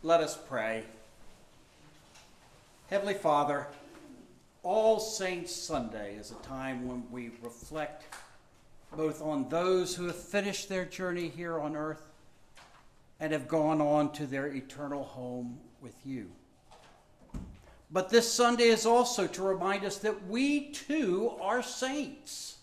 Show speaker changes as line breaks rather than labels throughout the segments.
Let us pray. Heavenly Father, All Saints Sunday is a time when we reflect both on those who have finished their journey here on earth and have gone on to their eternal home with you. But this Sunday is also to remind us that we too are saints,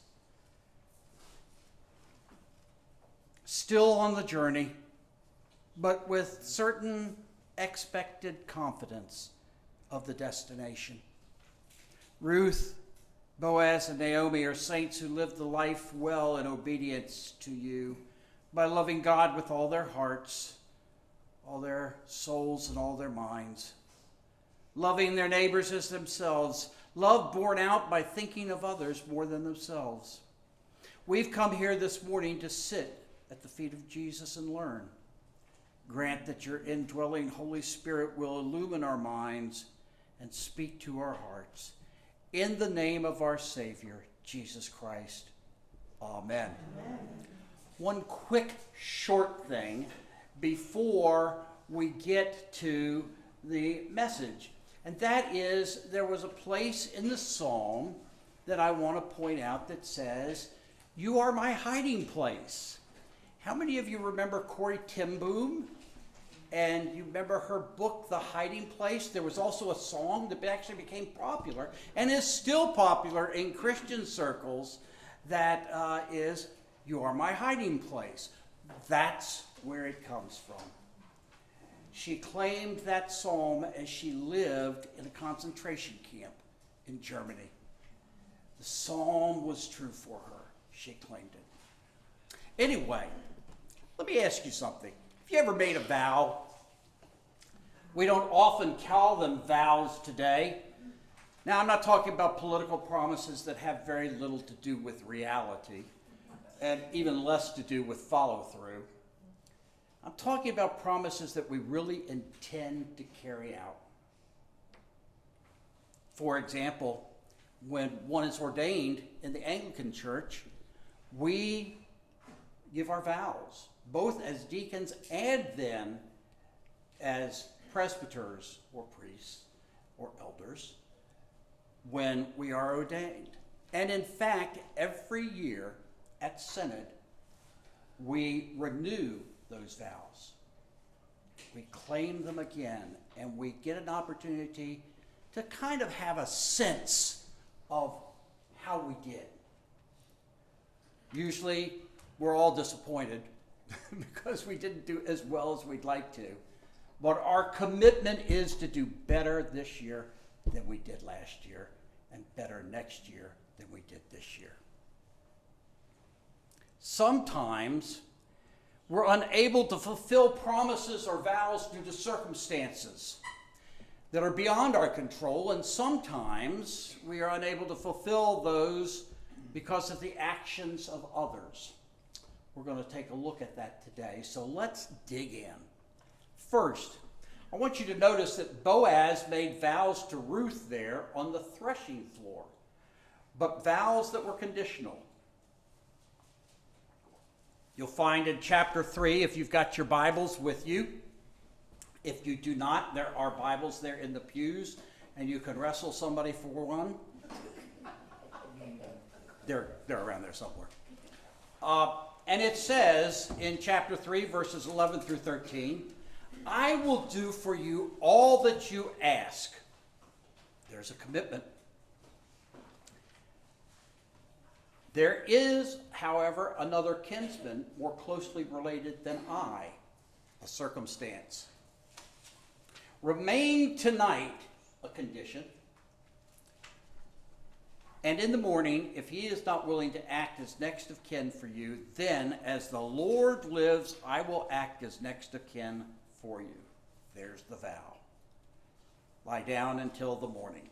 still on the journey, but with certain expected confidence of the destination. Ruth, Boaz, and Naomi are saints who lived the life well in obedience to you by loving God with all their hearts, all their souls, and all their minds, loving their neighbors as themselves, love borne out by thinking of others more than themselves. We've come here this morning to sit at the feet of Jesus and learn. Grant that your indwelling Holy Spirit will illumine our minds and speak to our hearts. In the name of our Savior, Jesus Christ. Amen. Amen. One quick, short thing before we get to the message. And that is, there was a place in the psalm that I want to point out that says, "You are my hiding place." How many of you remember Corrie ten Boom? And you remember her book, The Hiding Place? There was also a song that actually became popular and is still popular in Christian circles that is, "You are my hiding place." That's where it comes from. She claimed that psalm as she lived in a concentration camp in Germany. The psalm was true for her. She claimed it. Anyway, let me ask you something. Have you ever made a vow? We don't often call them vows today. Now, I'm not talking about political promises that have very little to do with reality and even less to do with follow-through. I'm talking about promises that we really intend to carry out. For example, when one is ordained in the Anglican Church, we give our vows, both as deacons and then as presbyters or priests or elders when we are ordained. And in fact, every year at Synod, we renew those vows. We claim them again, and we get an opportunity to kind of have a sense of how we did. Usually, we're all disappointed because we didn't do as well as we'd like to. But our commitment is to do better this year than we did last year, and better next year than we did this year. Sometimes we're unable to fulfill promises or vows due to circumstances that are beyond our control, and sometimes we are unable to fulfill those because of the actions of others. We're going to take a look at that today, so let's dig in. First, I want you to notice that Boaz made vows to Ruth there on the threshing floor, but vows that were conditional. You'll find in chapter 3, if you've got your Bibles with you. If you do not, there are Bibles there in the pews, and you can wrestle somebody for one. They're around there somewhere. And it says in chapter 3, verses 11 through 13, "I will do for you all that you ask." There's a commitment. "There is, however, another kinsman more closely related than I," a circumstance. "Remain tonight," a condition. "And in the morning, if he is not willing to act as next of kin for you, then, as the Lord lives, I will act as next of kin for you." There's the vow. "Lie down until the morning."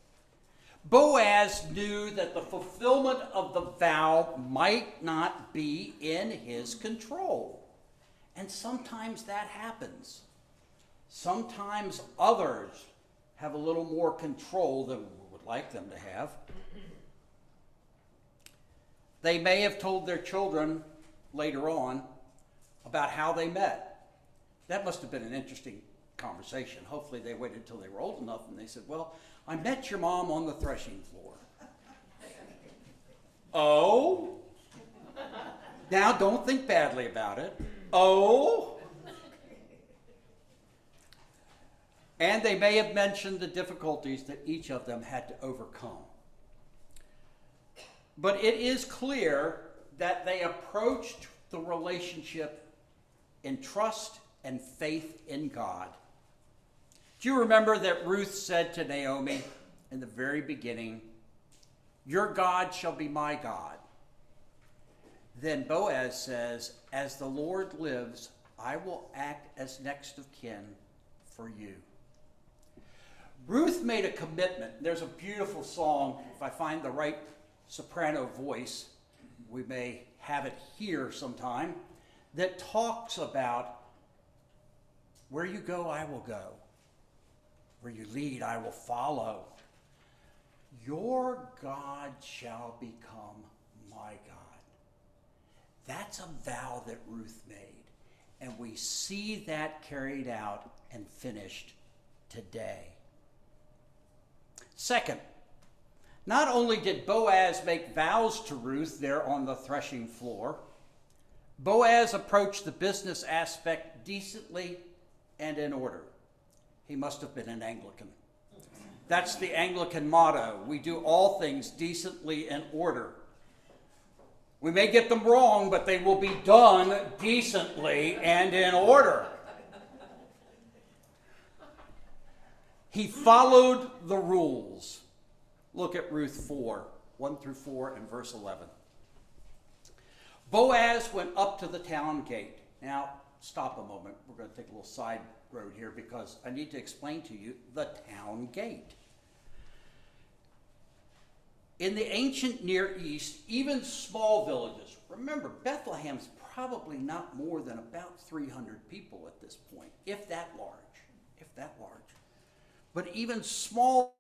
Boaz knew that the fulfillment of the vow might not be in his control. And sometimes that happens. Sometimes others have a little more control than we would like them to have. They may have told their children later on about how they met. That must have been an interesting conversation. Hopefully they waited until they were old enough and they said, well, I met your mom on the threshing floor. Oh? Now don't think badly about it. Oh? And they may have mentioned the difficulties that each of them had to overcome. But it is clear that they approached the relationship in trust and faith in God. Do you remember that Ruth said to Naomi in the very beginning, "Your God shall be my God"? Then Boaz says, "As the Lord lives, I will act as next of kin for you." Ruth made a commitment. There's a beautiful song. If I find the right soprano voice, we may have it here sometime, that talks about where you go, I will go. Where you lead, I will follow. Your God shall become my God. That's a vow that Ruth made. And we see that carried out and finished today. Second, not only did Boaz make vows to Ruth there on the threshing floor, Boaz approached the business aspect decently and in order. He must have been an Anglican. That's the Anglican motto. We do all things decently and order. We may get them wrong, but they will be done decently and in order. He followed the rules. Look at Ruth 4, 1 through 4 and verse 11. Boaz went up to the town gate. Now, stop a moment. We're going to take a little side road here because I need to explain to you the town gate. In the ancient Near East, even small villages, remember, Bethlehem's probably not more than about 300 people at this point, if that large. But even small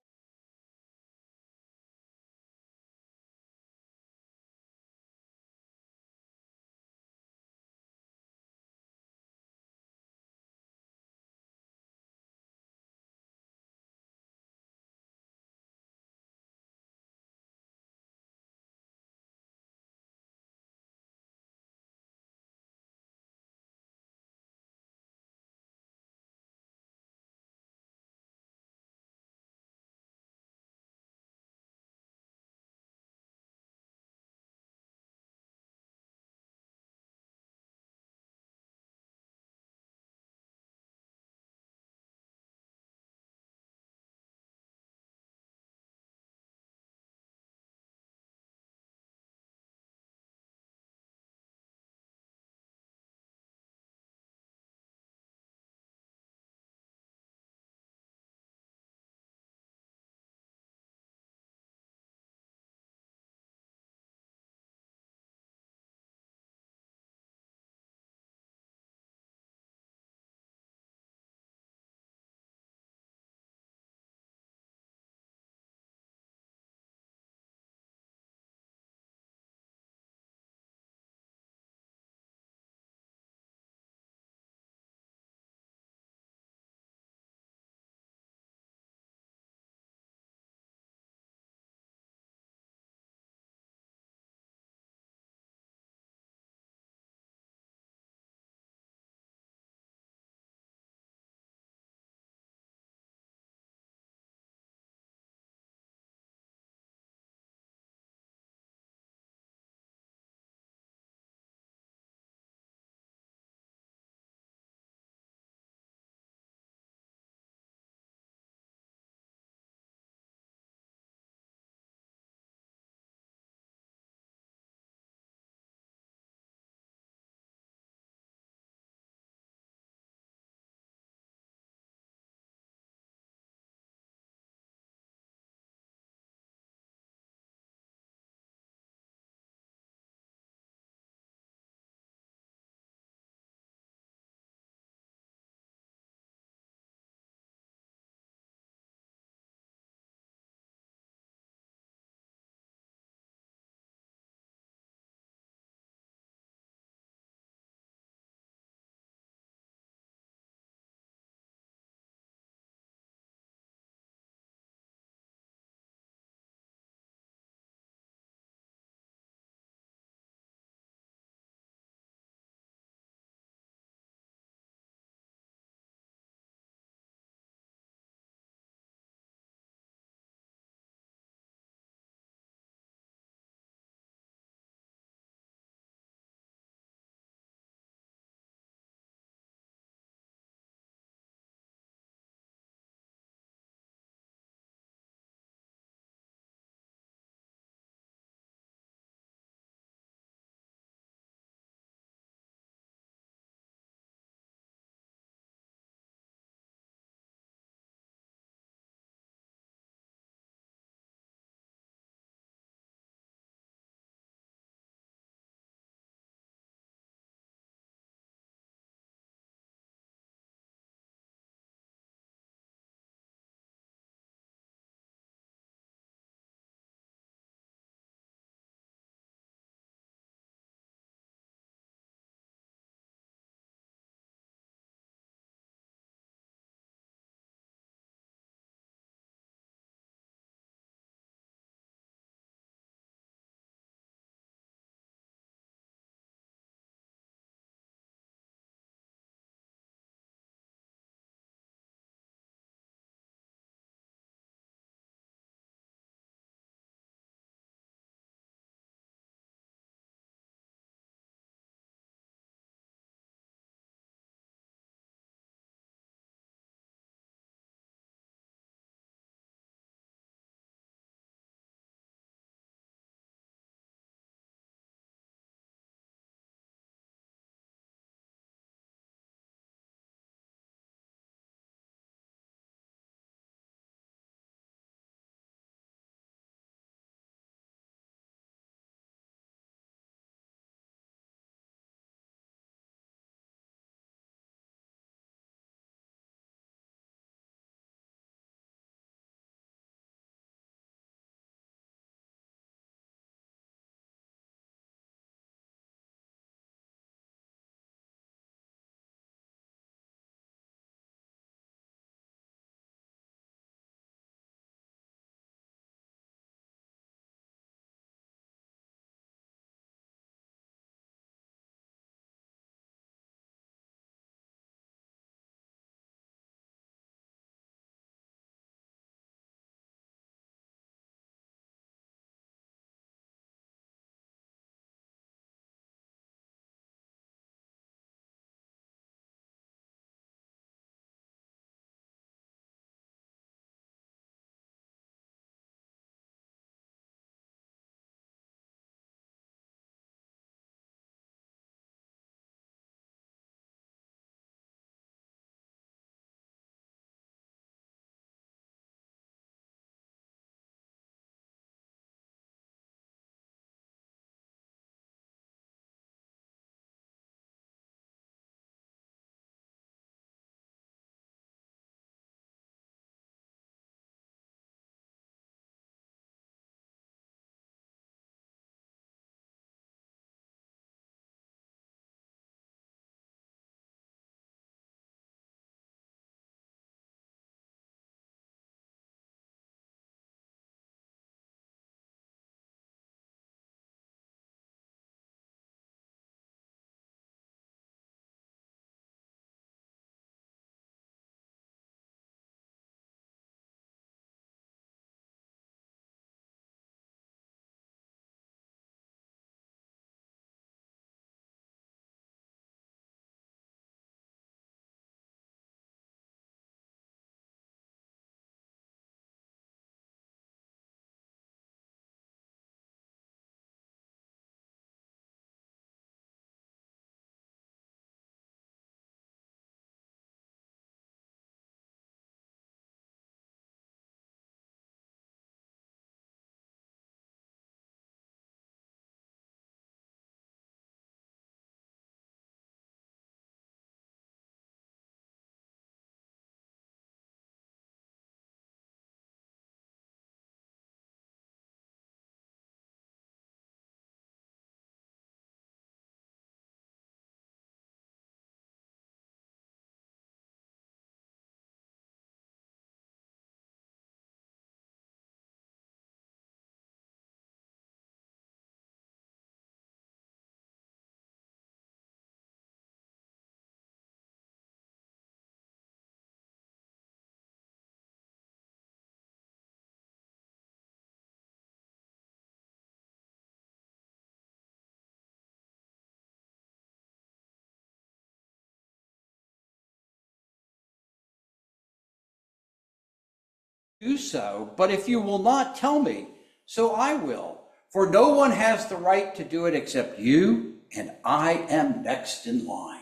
do so, but if you will not tell me, so I will. For no one has the right to do it except you, and I am next in line.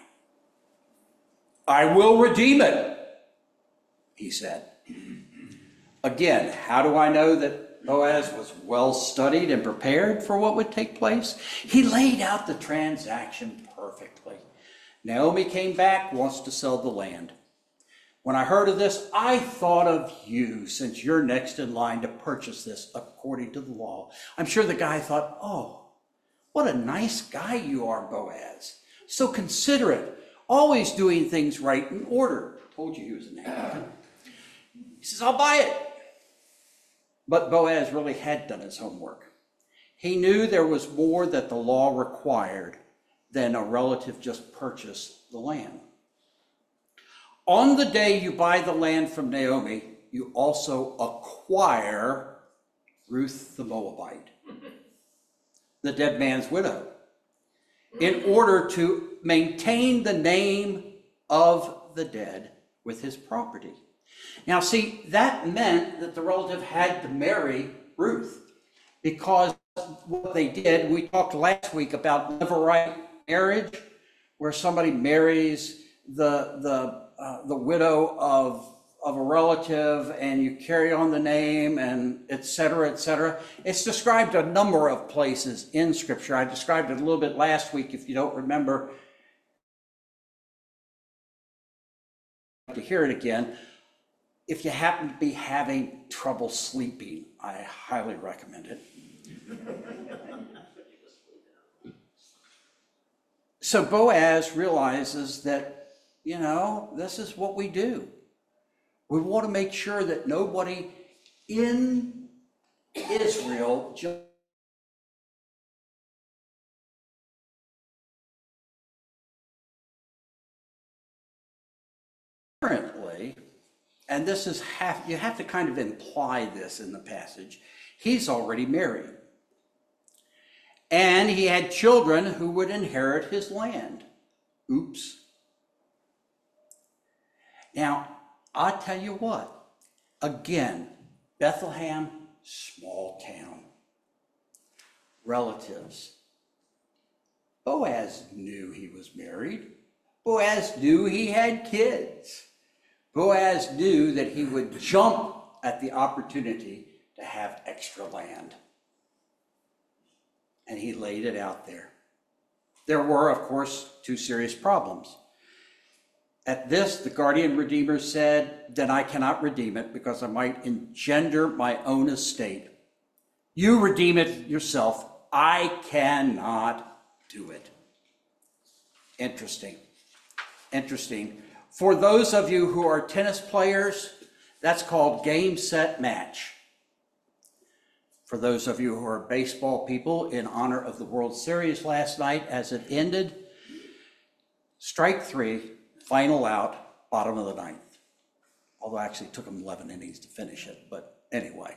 I will redeem it, he said. Again, how do I know that Boaz was well studied and prepared for what would take place? He laid out the transaction perfectly. Naomi came back, wants to sell the land. When I heard of this, I thought of you, since you're next in line to purchase this according to the law. I'm sure the guy thought, oh, what a nice guy you are, Boaz. So considerate, always doing things right in order. I told you he was an Anglican. He says, I'll buy it. But Boaz really had done his homework. He knew there was more that the law required than a relative just purchase the land. On the day you buy the land from Naomi, you also acquire Ruth the Moabite, the dead man's widow, in order to maintain the name of the dead with his property. Now, see, that meant that the relative had to marry Ruth, because what they did, we talked last week about levirate marriage, where somebody marries the widow of a relative, and you carry on the name, and et cetera, et cetera. It's described a number of places in Scripture. I described it a little bit last week. If you don't remember, to hear it again. If you happen to be having trouble sleeping, I highly recommend it. So Boaz realizes that, this is what we do. We want to make sure that nobody in Israel apparently, and this is you have to kind of imply this in the passage, he's already married. And he had children who would inherit his land. Oops. Now, I'll tell you what, again, Bethlehem, small town, relatives. Boaz knew he was married. Boaz knew he had kids. Boaz knew that he would jump at the opportunity to have extra land. And he laid it out there. There were, of course, two serious problems. At this, the guardian redeemer said, then I cannot redeem it because I might engender my own estate. You redeem it yourself. I cannot do it. Interesting. For those of you who are tennis players, that's called game, set, match. For those of you who are baseball people, in honor of the World Series last night as it ended, strike three, final out, bottom of the ninth. Although actually it took them 11 innings to finish it, but anyway.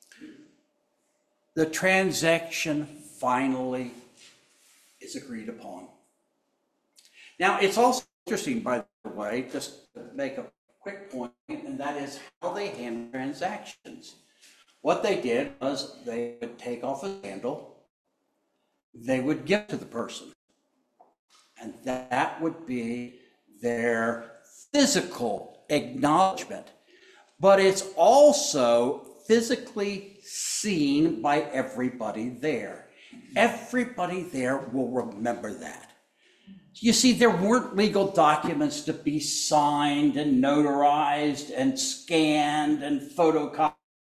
The transaction finally is agreed upon. Now, it's also interesting, by the way, just to make a quick point, and that is how they handle transactions. What they did was they would take off a sandal, they would give it to the person, and that would be their physical acknowledgement. But it's also physically seen by everybody there. Everybody there will remember that. You see, there weren't legal documents to be signed and notarized and scanned and photocopied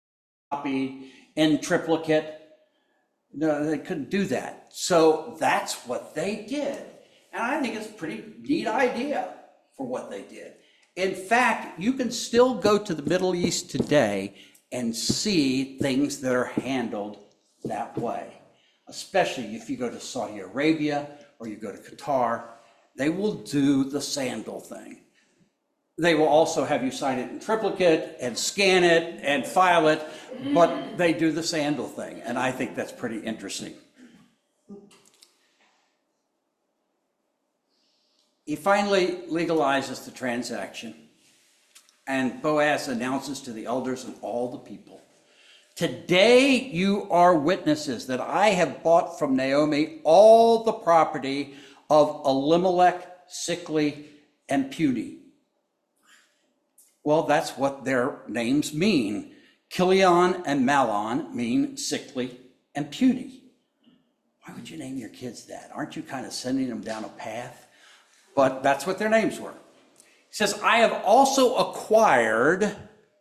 in triplicate. No, they couldn't do that. So that's what they did. And I think it's a pretty neat idea for what they did. In fact, you can still go to the Middle East today and see things that are handled that way. Especially if you go to Saudi Arabia or you go to Qatar, they will do the sandal thing. They will also have you sign it in triplicate and scan it and file it, but they do the sandal thing, and I think that's pretty interesting. He finally legalizes the transaction, And Boaz announces to the elders and all the people, today you are witnesses that I have bought from Naomi all the property of Elimelech, Sickly, and Puny. Well, that's what their names mean. Kilion and Mahlon mean sickly and puny. Why would you name your kids that? Aren't you kind of sending them down a path? But that's what their names were. He says, I have also acquired,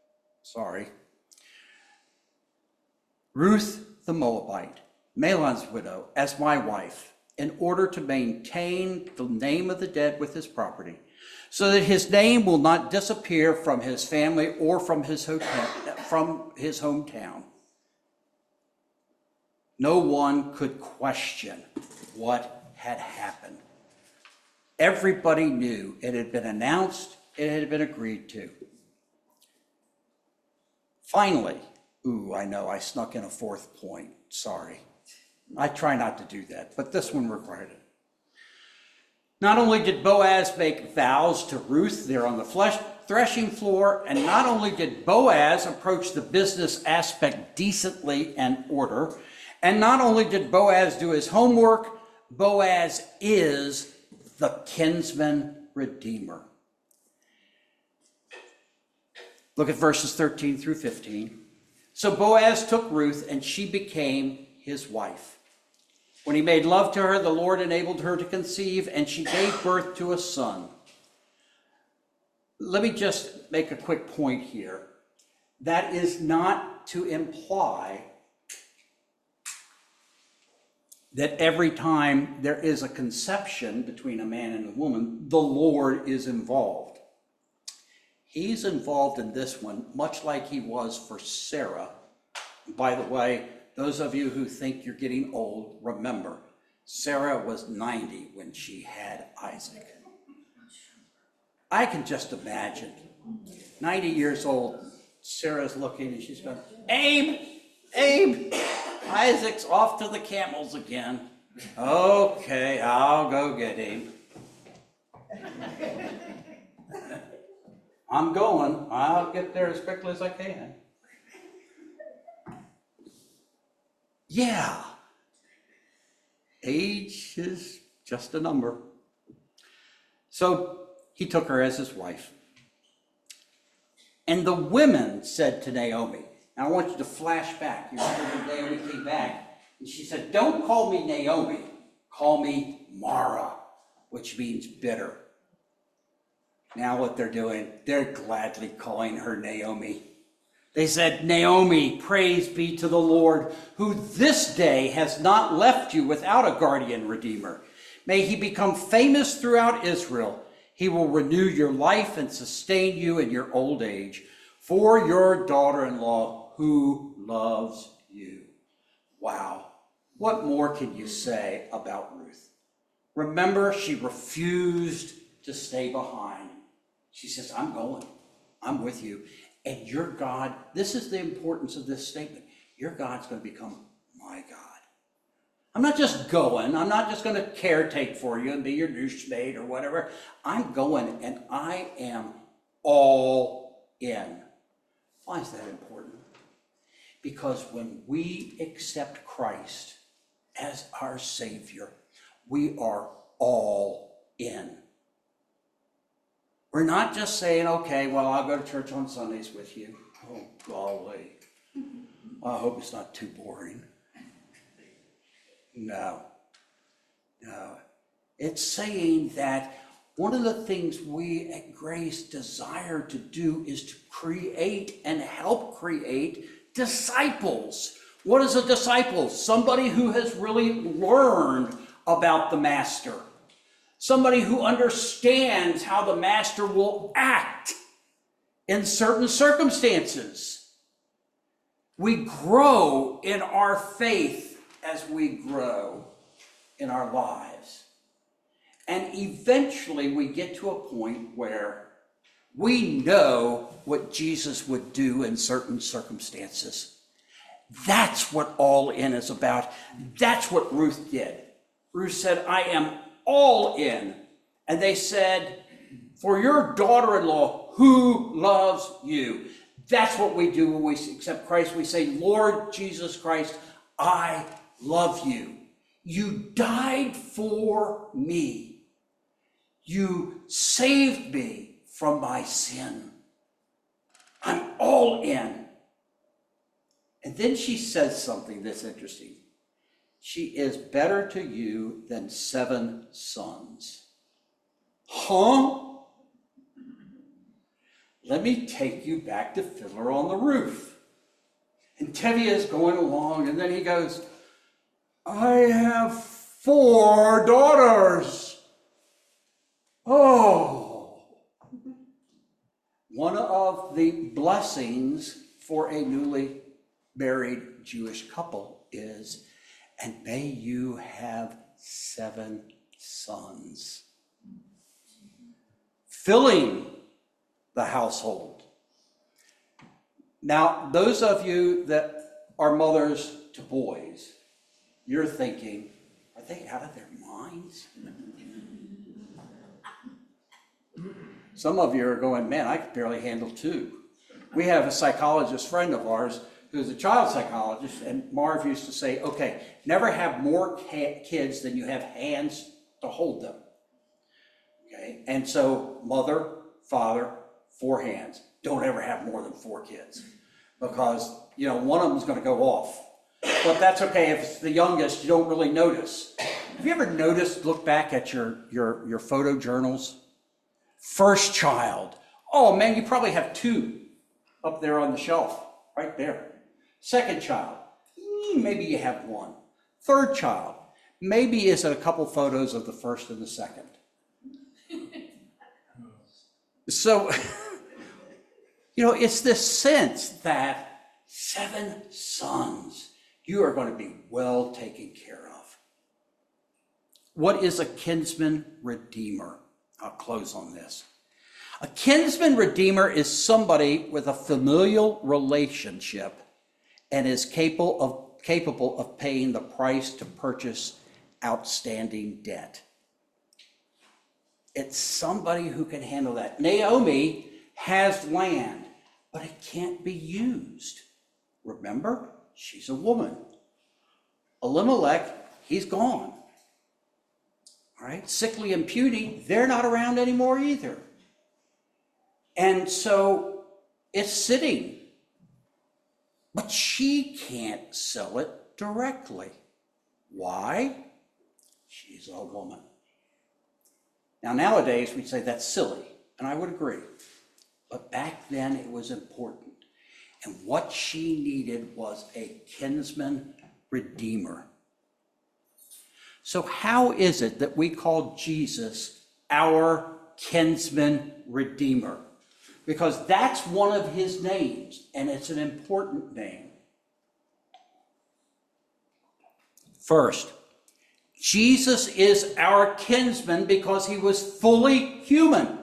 Ruth the Moabite, Mahlon's widow, as my wife, in order to maintain the name of the dead with his property, so that his name will not disappear from his family or from his hometown. No one could question what had happened. Everybody knew it had been announced, it had been agreed to. Finally, I know I snuck in a fourth point, sorry. I try not to do that, but this one required it. Not only did Boaz make vows to Ruth there on the threshing floor, and not only did Boaz approach the business aspect decently and order, and not only did Boaz do his homework, Boaz is the kinsman redeemer. Look at verses 13 through 15. So Boaz took Ruth, and she became his wife. When he made love to her, the Lord enabled her to conceive, and she gave birth to a son. Let me just make a quick point here. That is not to imply that every time there is a conception between a man and a woman, the Lord is involved. He's involved in this one, much like he was for Sarah. By the way, those of you who think you're getting old, remember, Sarah was 90 when she had Isaac. I can just imagine, 90 years old, Sarah's looking and she's going, Abe, Isaac's off to the camels again. Okay, I'll go get him. I'm going. I'll get there as quickly as I can. Yeah. Age is just a number. So he took her as his wife. And the women said to Naomi, now I want you to flash back. You remember when Naomi came back and she said, don't call me Naomi, call me Mara, which means bitter. Now what they're doing, they're gladly calling her Naomi. They said, Naomi, praise be to the Lord, who this day has not left you without a guardian redeemer. May he become famous throughout Israel. He will renew your life and sustain you in your old age for your daughter-in-law who loves you. Wow. What more can you say about Ruth? Remember, she refused to stay behind. She says, I'm going. I'm with you. And your God, this is the importance of this statement. Your God's going to become my God. I'm not just going. I'm not just going to caretake for you and be your douchebag or whatever. I'm going and I am all in. Why is that important? Because when we accept Christ as our Savior, we are all in. We're not just saying, okay, well, I'll go to church on Sundays with you. Oh, golly. I hope it's not too boring. No. It's saying that one of the things we at Grace desire to do is to create and help create disciples. What is a disciple? Somebody who has really learned about the Master. Somebody who understands how the Master will act in certain circumstances. We grow in our faith as we grow in our lives. And eventually we get to a point where we know what Jesus would do in certain circumstances. That's what all in is about. That's what Ruth did. Ruth said, I am all in. And they said, for your daughter-in-law, who loves you. That's what we do when we accept Christ. We say, Lord Jesus Christ, I love you. You died for me. You saved me from my sin. I'm all in. And then she says something that's interesting. She is better to you than 7 sons. Huh? Let me take you back to Fiddler on the Roof. And Tevye is going along, and then he goes, I have 4 daughters. Oh. One of the blessings for a newly married Jewish couple is, and may you have 7 sons, filling the household. Now, those of you that are mothers to boys, you're thinking, are they out of their minds? Some of you are going, man, I could barely handle 2. We have a psychologist friend of ours who's a child psychologist, and Marv used to say, okay, never have more kids than you have hands to hold them. Okay, and so mother, father, 4 hands. Don't ever have more than 4 kids, because one of them is going to go off. But that's okay. If it's the youngest, you don't really notice. Have you ever look back at your photo journals? First child. Oh man, you probably have 2 up there on the shelf, right there. Second child, maybe you have 1. Third child, maybe is it a couple photos of the first and the second. So, it's this sense that 7 sons, you are going to be well taken care of. What is a kinsman redeemer? I'll close on this. A kinsman redeemer is somebody with a familial relationship and is capable of paying the price to purchase outstanding debt. It's somebody who can handle that. Naomi has land, but it can't be used. Remember, she's a woman. Elimelech, he's gone. All right, Sickly and Puny, they're not around anymore either. And so it's sitting, but she can't sell it directly. Why? She's a woman. Now, nowadays, we'd say that's silly, and I would agree. But back then, it was important. And what she needed was a kinsman redeemer. So how is it that we call Jesus our kinsman redeemer? Because that's one of his names, and it's an important name. First, Jesus is our kinsman because he was fully human.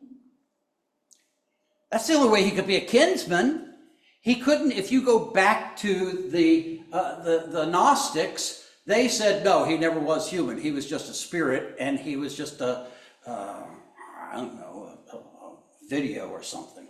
That's the only way he could be a kinsman. He couldn't, if you go back to the Gnostics, they said, no, he never was human. He was just a spirit, and he was just a video or something.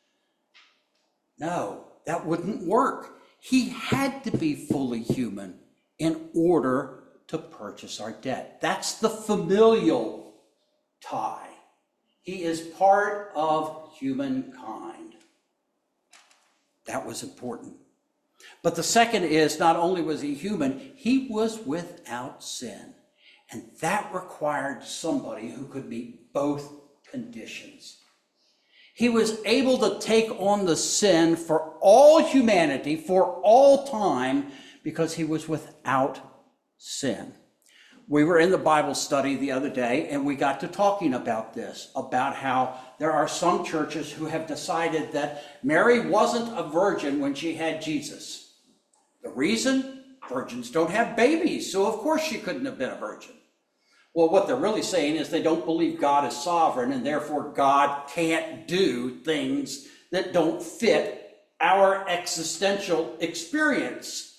No, that wouldn't work. He had to be fully human in order to purchase our debt. That's the familial tie. He is part of humankind. That was important. But the second is, not only was he human, he was without sin. And that required somebody who could meet both conditions. He was able to take on the sin for all humanity, for all time, because he was without sin. We were in the Bible study the other day, and we got to talking about this, about how there are some churches who have decided that Mary wasn't a virgin when she had Jesus. The reason? Virgins don't have babies, so of course she couldn't have been a virgin. Well, what they're really saying is they don't believe God is sovereign, and therefore God can't do things that don't fit our existential experience.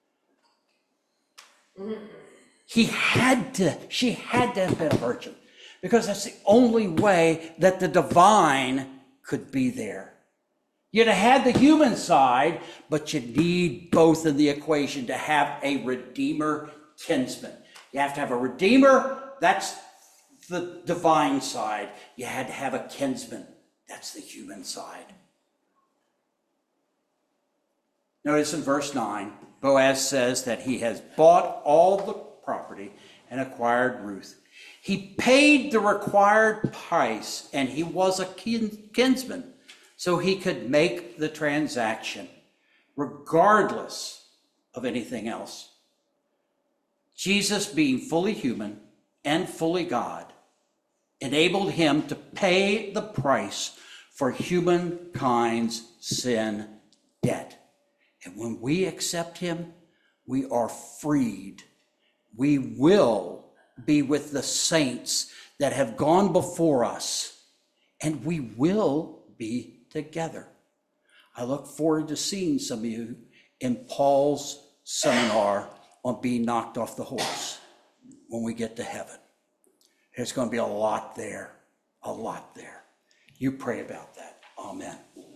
She had to have been a virgin, because that's the only way that the divine could be there. You'd have had the human side, but you need both in the equation to have a redeemer kinsman. You have to have a redeemer, that's the divine side. You had to have a kinsman, that's the human side. Notice in verse 9, Boaz says that he has bought all the property and acquired Ruth. He paid the required price, and he was a kinsman, so he could make the transaction, regardless of anything else. Jesus, being fully human and fully God, enabled him to pay the price for humankind's sin debt. And when we accept him, we are freed. We will be with the saints that have gone before us, and we will be together. I look forward to seeing some of you in Paul's seminar on being knocked off the horse when we get to heaven. There's going to be a lot there, a lot there. You pray about that. Amen.